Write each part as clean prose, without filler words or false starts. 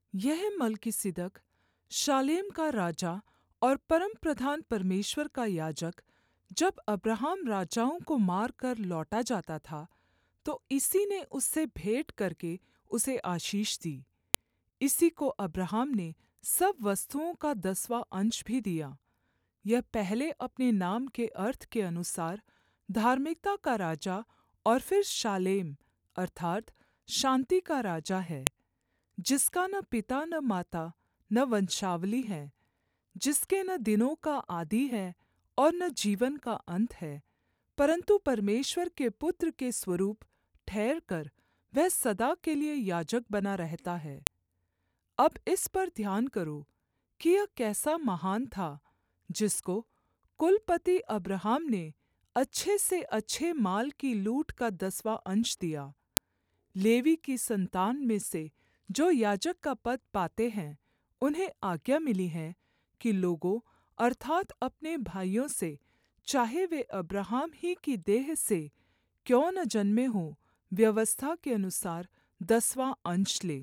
यह मलिकिसिदक शालेम का राजा और परमप्रधान परमेश्वर का याजक जब अब्राहम राजाओं को मारकर लौटा जाता था, तो इसी ने उससे भेंट करके उसे आशीष दी। इसी को अब्राहम ने सब वस्तुओं का 10वाँ अंश भी दिया। यह पहले अपने नाम के अर्थ के अनुसार धार्मिकता का राजा और फिर शालेम अर्थात् शान्ति का राजा है, जिसका न पिता न माता न वंशावली है, जिसके न दिनों का आदि है और न जीवन का अंत है, परन्तु परमेश्वर के पुत्र के स्वरूप ठहरकर वह सदा के लिए याजक बना रहता है। अब इस पर ध्यान करो कि यह कैसा महान था, जिसको कुलपति अब्राहम ने अच्छे से अच्छे माल की लूट का 10वाँ अंश दिया। लेवी की संतान में से जो याजक का पद पाते हैं, उन्हें आज्ञा मिली है कि लोगों अर्थात् अपने भाइयों से, चाहे वे अब्राहम ही की देह से क्यों न जन्मे हों, व्यवस्था के अनुसार 10वाँ अंश लें।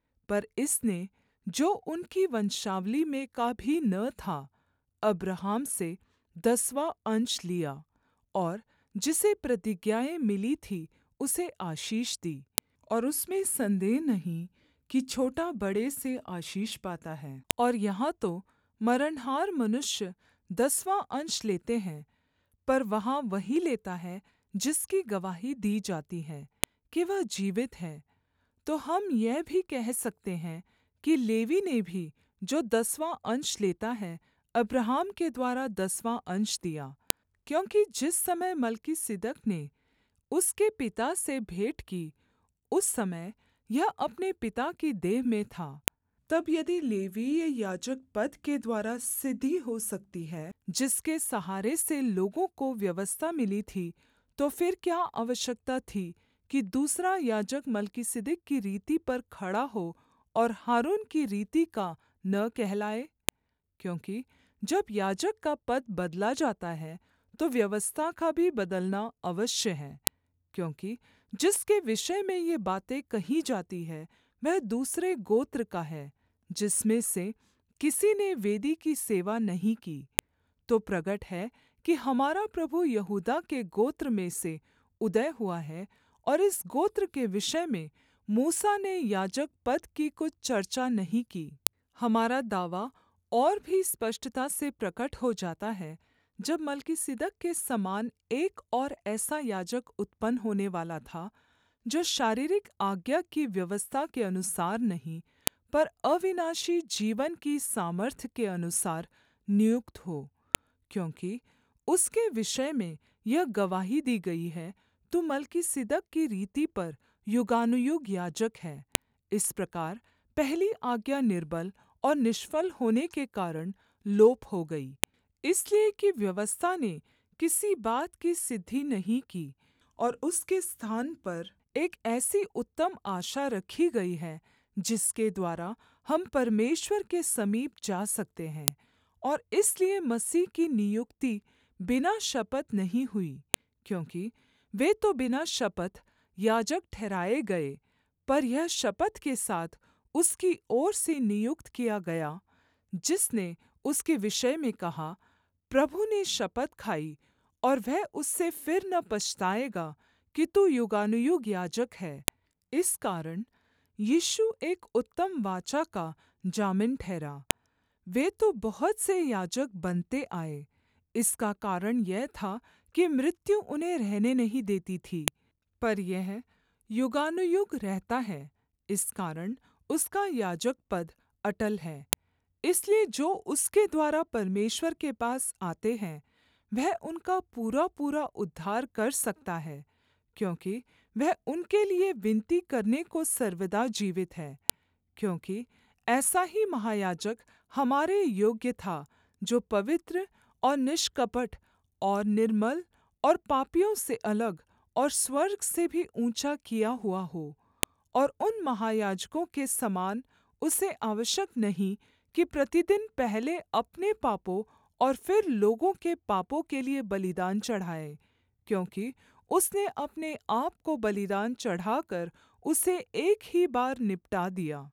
पर इसने, जो उनकी वंशावली में का भी न था, अब्राहम से 10वाँ अंश लिया और जिसे प्रतिज्ञाएँ मिली थीं उसे आशीष दी। और उसमें संदेह नहीं कि छोटा बड़े से आशीष पाता है। और यहाँ तो मरणहार मनुष्य 10वाँ अंश लेते हैं, पर वहाँ वही लेता है जिसकी गवाही दी जाती है कि वह जीवित है। तो हम यह भी कह सकते हैं कि लेवी ने भी जो 10वाँ अंश लेता है, अब्राहम के द्वारा 10वाँ अंश दिया, क्योंकि जिस समय मलिकिसिदक ने उसके पिता से भेंट की, उस समय यह अपने पिता की देह में था। तब यदि लेवीय याजक पद के द्वारा सिद्धि हो सकती है, जिसके सहारे से लोगों को व्यवस्था मिली थी, तो फिर क्या आवश्यकता थी कि दूसरा याजक मलिकिसिदक की रीति पर खड़ा हो और हारून की रीति का न कहलाए? क्योंकि जब याजक का पद बदला जाता है, तो व्यवस्था का भी बदलना अवश्य है। क्योंकि जिसके विषय में ये बातें कही जाती है, वह दूसरे गोत्र का है, जिसमें से किसी ने वेदी की सेवा नहीं की। तो प्रगट है कि हमारा प्रभु यहूदा के गोत्र में से उदय हुआ है, और इस गोत्र के विषय में मूसा ने याजक पद की कुछ चर्चा नहीं की। हमारा दावा और भी स्पष्टता से प्रकट हो जाता है, जब मलिकिसिदक के समान एक और ऐसा याजक उत्पन्न होने वाला था, जो शारीरिक आज्ञा की व्यवस्था के अनुसार नहीं, पर अविनाशी जीवन की सामर्थ्य के अनुसार नियुक्त हो। क्योंकि उसके विषय में यह गवाही दी गई है, तू मलिकिसिदक की रीति पर युगानुयुग याजक है। इस प्रकार पहली आज्ञा निर्बल और निष्फल होने के कारण लोप हो गई, इसलिए कि व्यवस्था ने किसी बात की सिद्धि नहीं की, और उसके स्थान पर एक ऐसी उत्तम आशा रखी गई है, जिसके द्वारा हम परमेश्वर के समीप जा सकते हैं। और इसलिए मसीह की नियुक्ति बिना शपथ नहीं हुई, क्योंकि वे तो बिना शपथ याजक ठहराए गए, पर यह शपथ के साथ उसकी ओर से नियुक्त किया गया, जिसने उसके विषय में कहा, प्रभु ने शपथ खाई और वह उससे फिर न पछताएगा कि तू युगानुयुग याजक है। इस कारण यीशु एक उत्तम वाचा का जामिन ठहरा। वे तो बहुत से याजक बनते आए, इसका कारण यह था कि मृत्यु उन्हें रहने नहीं देती थी, पर यह युगानुयुग रहता है, इस कारण उसका याजक पद अटल है। इसलिए जो उसके द्वारा परमेश्वर के पास आते हैं, वह उनका पूरा पूरा उद्धार कर सकता है, क्योंकि वह उनके लिए विनती करने को सर्वदा जीवित है। क्योंकि ऐसा ही महायाजक हमारे योग्य था, जो पवित्र और निष्कपट और निर्मल और पापियों से अलग और स्वर्ग से भी ऊंचा किया हुआ हो। और उन महायाजकों के समान उसे आवश्यक नहीं कि प्रतिदिन पहले अपने पापों और फिर लोगों के पापों के लिए बलिदान चढ़ाए, क्योंकि उसने अपने आप को बलिदान चढ़ाकर उसे एक ही बार निपटा दिया।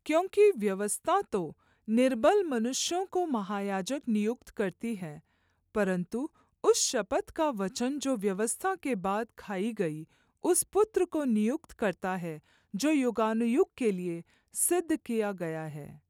क्योंकि व्यवस्था तो निर्बल मनुष्यों को महायाजक नियुक्त करती है, परन्तु उस शपथ का वचन जो व्यवस्था के बाद खाई गई, उस पुत्र को नियुक्त करता है जो युगानुयुग के लिए सिद्ध किया गया है।